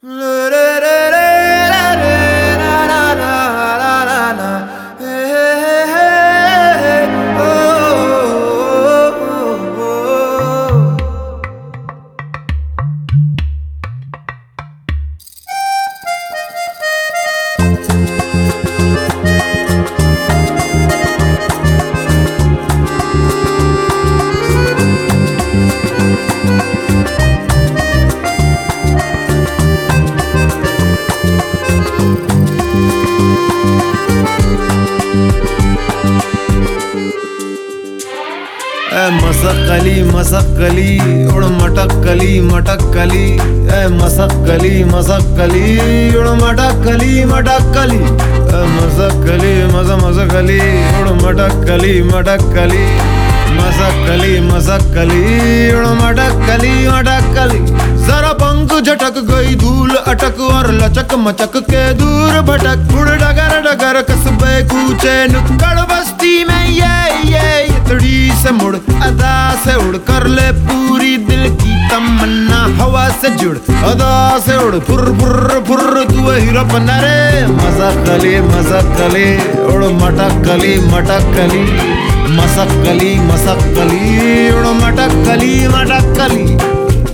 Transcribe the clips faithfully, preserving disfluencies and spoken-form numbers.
मसक्कली मसक्कली उड़ मटक्कली मटक्कली ए मसक्कली मसक्कली उड़ मटक्कली मटक्कली ए मसक्कली मस मसक्कली उड़ मटक्कली मटक्कली मसक्कली मसक्कली उड़ मटक्कली मटक्कली। जरा पंख झटक गई धूल अटक और लचक मचक के दूर भटक उड़ डगर डगर कस्बे कूचे नुक्कड़ बस्ती में ये ये इतड़ी से मुड़ अदा से उड़ कर ले पूरी दिल की तमन्ना हवा से जुड़ अदा से उड़ फुर फुर फुर तू हीरो बना रे। मसक्कली मसक्कली उड़ मटक्कली मटक्कली मसक्कली मसक्कली उड़ मटक्कली मटक्कली।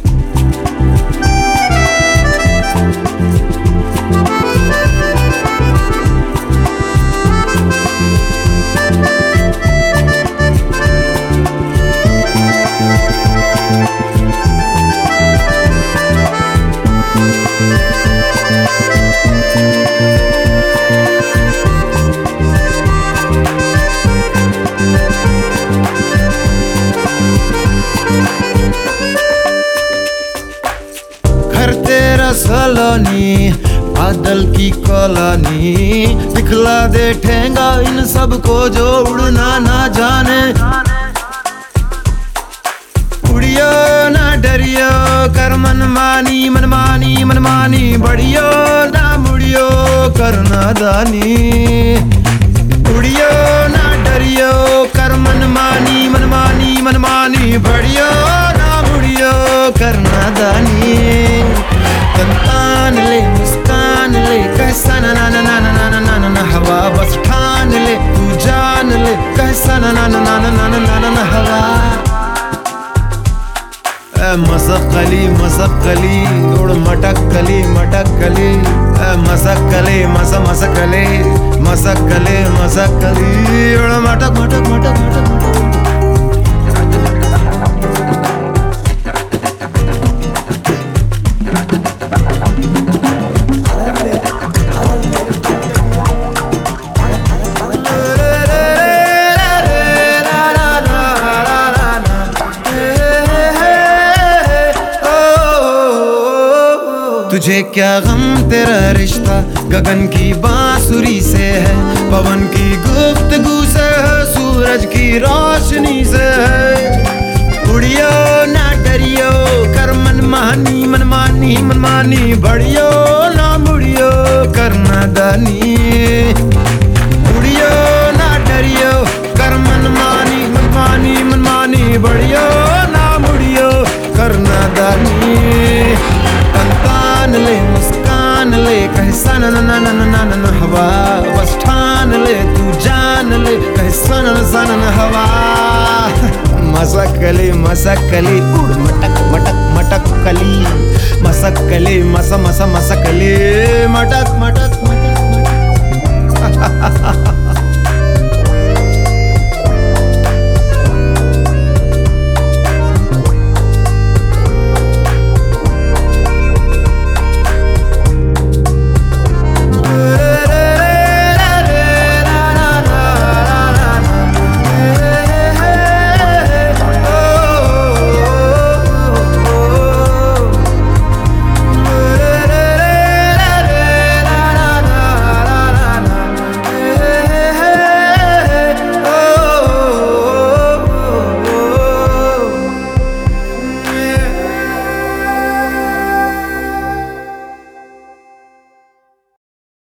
सलोनी बादल की कॉलोनी दिखला दे ठेंगा इन सबको जो उड़ना ना जाने। उड़ियो ना डरियो कर मनमानी मनमानी मनमानी बढ़ियो ना मुड़ियो कर नादानी। उड़ियो ना डरियो कर मनमानी मनमानी मनमानी बढ़ियो ना मुड़ियो कर नादानी। तन ले मुस्कान ले कैसा ना ना ना ना ना ना ना ना ना हवा बस ठान ले तू जान ले कैसा ना ना ना ना ना ना ना ना हवा। मसक्कली मसक्कली उड़ मटक्कली मटक्कली मसक्कली मस मसक्कली मसक्कली मसक्कली उड़ मटक मटक मटक मटक मटक। तुझे क्या गम तेरा रिश्ता गगन की बांसुरी से है पवन की गुफ्तगू से है सूरज की रोशनी से है। उड़ियो ना डरियो कर मनमानी मनमानी मनमानी बढ़ियो ना मुड़ियो कर नादानी। उड़ियो ना डरियो कर मनमानी मनमानी मनमानी बढ़ियो ना मुड़ियो कर नादानी। ले मुस्कान ले कैसा ना ना ना ना ना ना ना हवा बस ठान ले तू जान ले कैसा ना ना ना हवा। मसक्कली मसक्कली उड़ मटक मटक मटक्कली मसक्कली मस मस मसक्कली मटक मटक मटक मटक।